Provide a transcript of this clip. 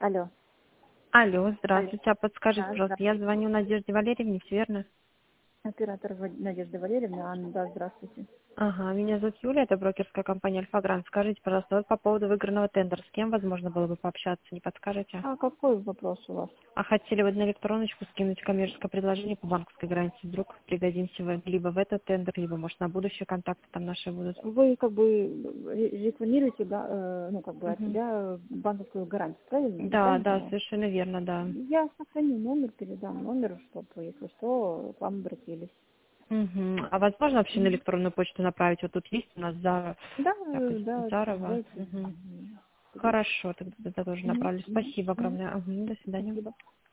Алло. Алло, Алло. здравствуйте. А подскажите, Да, пожалуйста, я здравствуйте. звоню Надежде Валерьевне, все верно? Оператор Надежда Валерьевна. Анна, да, здравствуйте. Ага, меня зовут Юлия, это брокерская компания Альфа-Грант. Скажите, пожалуйста, вот по поводу выигранного тендера, с кем возможно было бы пообщаться, не подскажете? А какой вопрос у вас? А хотели бы на электроночку скинуть коммерческое предложение по банковской гарантии, вдруг пригодимся либо в этот тендер, либо, может, на будущие контакты там наши будут. Вы как бы рекламируете, да, ну, как бы от Мгм. себя банковскую гарантию, правильно? Да, Правильно да, поняла? совершенно верно, да. Я сохраню номер, передам номер, чтобы, если что, к вам обратились. Мгм. А возможно вообще на Мгм. электронную почту направить? Вот тут есть у нас за... Да, Так, да, Зарова. отправляйте. Мгм. Мгм. Хорошо, тогда тоже Мгм. направлю. Мгм. Спасибо Мгм. огромное. Мгм, до свидания. Спасибо.